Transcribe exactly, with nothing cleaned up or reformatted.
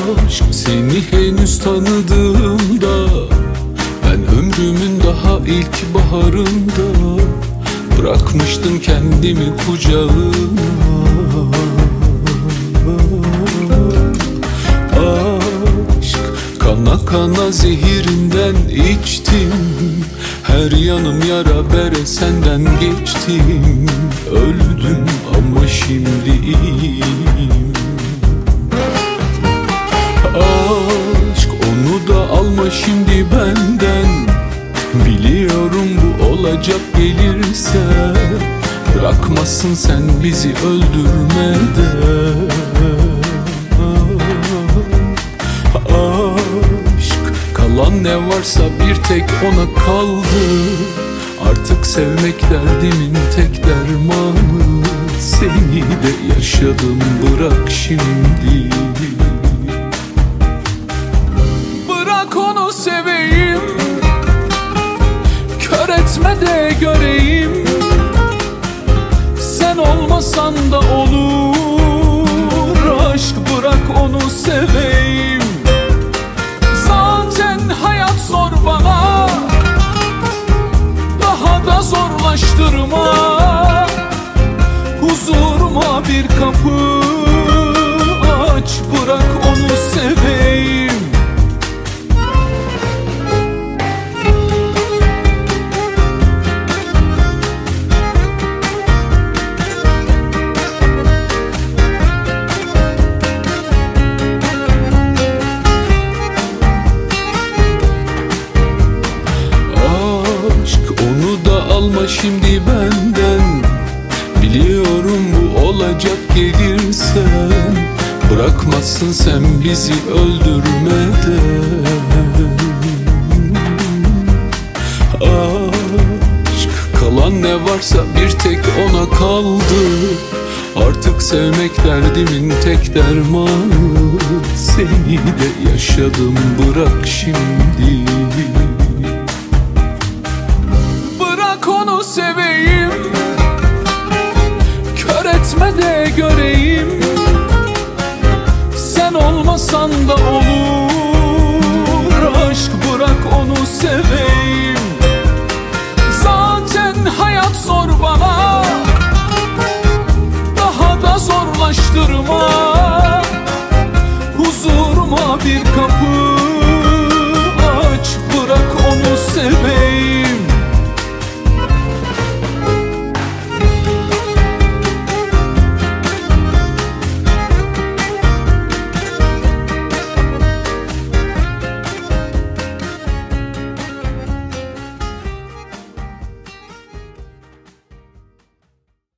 Aşk seni henüz tanıdığımda, ben ömrümün daha ilk baharında bırakmıştım kendimi kucağına. Aşk kana kana zehirinden içtim, her yanım yara bere senden geçtim. Öldüm ama şimdi iyiyim. Aşk onu da alma şimdi benden, biliyorum bu olacak gelirse. Bırakmasın sen bizi öldürmeden. Aşk kalan ne varsa bir tek ona kaldı. Artık sevmek derdimin tek dermanı. Seni de yaşadım, bırak şimdi. Bırak onu seveyim, kör etme de göreyim. Sen olmasan da olur, aşk bırak onu seveyim. Zaten hayat zor bana, daha da zorlaştırma. Huzuruma bir kapı aç, bırak onu seveyim. Alma şimdi benden, biliyorum bu olacak gelirsen. Bırakmazsın sen bizi öldürmeden. Aşk kalan ne varsa bir tek ona kaldı. Artık sevmek derdimin tek dermanı. Seni de yaşadım, bırak şimdi. Onu seveyim, kör etme de göreyim. Sen olmasan da olur, aşk bırak onu seveyim.